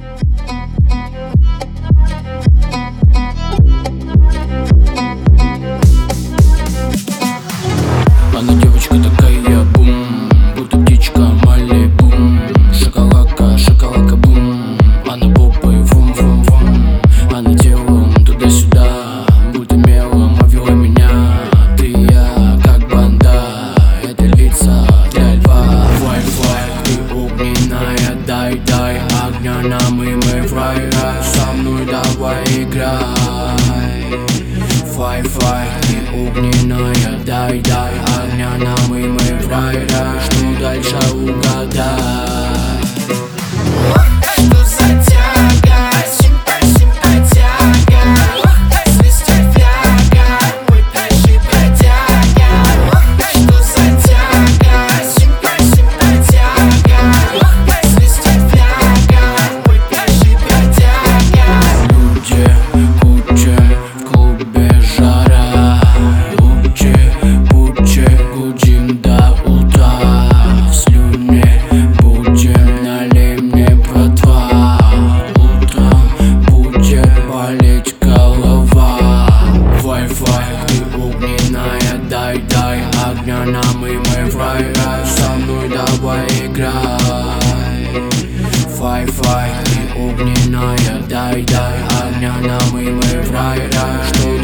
Она девочка такая бум, будто птичка Малибум. Шоколадка, шоколадка бум, она попой вум-вум-вум. Она телом туда-сюда, будто мелом обвела меня. Ты и я, как банда, это лица для льва. Флай-флай, ты огненная, дай-дай огня нам, и мы в рай. Со мной давай играй. Флай-флай, ты огненная, дай-дай огня нам, и мы в рай. Что дальше угадай? Что за тяга, симпатяга, свистит фляга, мой пляжный бродяга. Что за тяга, симпатяга, свистит фляга, мой пляжный бродяга. Люди, куча, в клубе жара. Лучи, пучи, гудим до утра. Слюни будем, налей мне, братва. Утром будет болеть голова. Вай-фай, ты огненная, дай-дай огня нам, и мы в рай. Со мной давай играй. Фай-фай, ты огненная, дай-дай огня нам, и мы в рай. Что